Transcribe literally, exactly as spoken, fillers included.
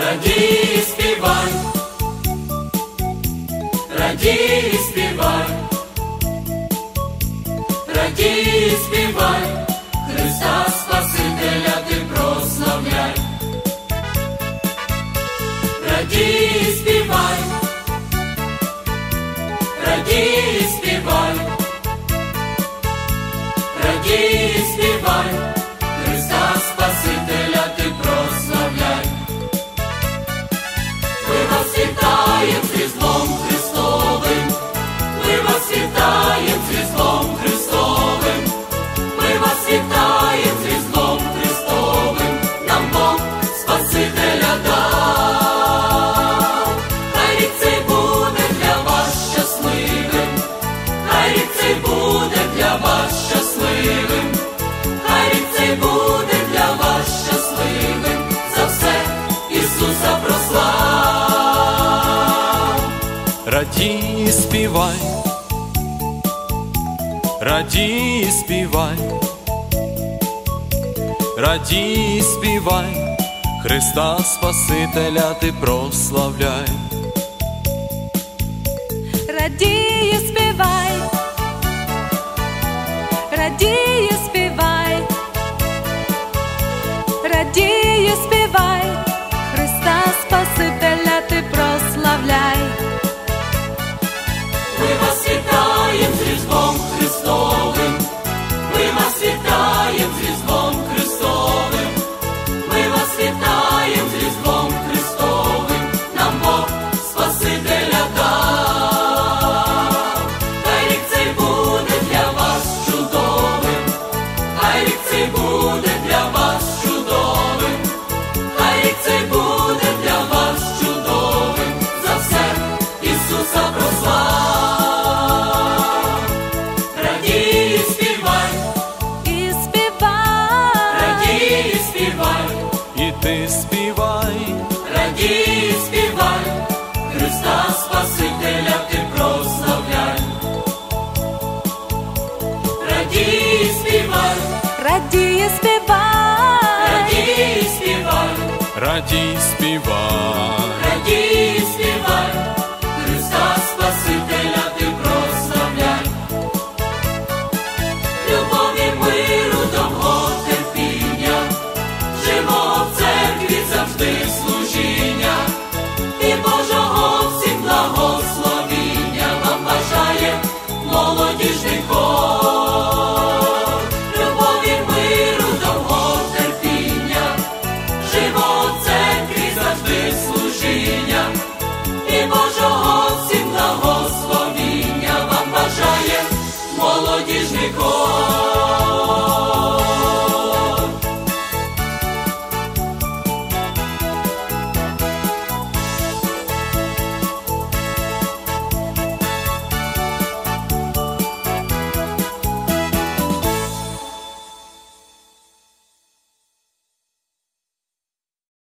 радій і співай, радій і співай, радій і співай, Христа Спасителя ти прославляй. Радій і співай, радій і співай, радій і співай, Христа Спасителя ти прославляй. Ми вас вітаєм з Різдвом Христовим, ми вас вітаєм з Різдвом Христовим, ми вас вітаєм з Різдвом Христовим, нам Бог Спасителя дав. Хай рік цей буде для вас щасливим, хай рік цей буде для вас щасливим, хай рік цей буде для вас щасливим, за все Ісуса прослав. Радій і співай, радій і співай, радій і співай, Христа Спасителя ти прославляй. Радій і співай, радій і співай, радій і співай, Христа Спасителя ти прославляй. Ми вас вітаєм з Різдвом Христовим, ми вас вітаєм з Різдвом Христовим, ми вас вітаєм з Різдвом Христовим, нам Бог Спасителя дав. Хай рік цей буде для вас чудовим, хай рік цей буде для вас чудовим, хай рік цей буде для вас чудовим, за все Ісуса прослав. Радій і співай, І співай, радій і співай, І ти співай, радій і співай, Христа Спасителя ти прославляй. Радій і співай, радій і співай, радій і співай, радій співай, радій і співай, Христа Спасителя ти прославляй. Любові, миру, довго терпіння, живо в церкві завжди служіння, і Божого всім благословіння вам бажає молодіжний хор. Любові, миру, довго терпіння, живо в церкві завжди служіння, і Божого всім благословіння вам бажає молодіжний хор.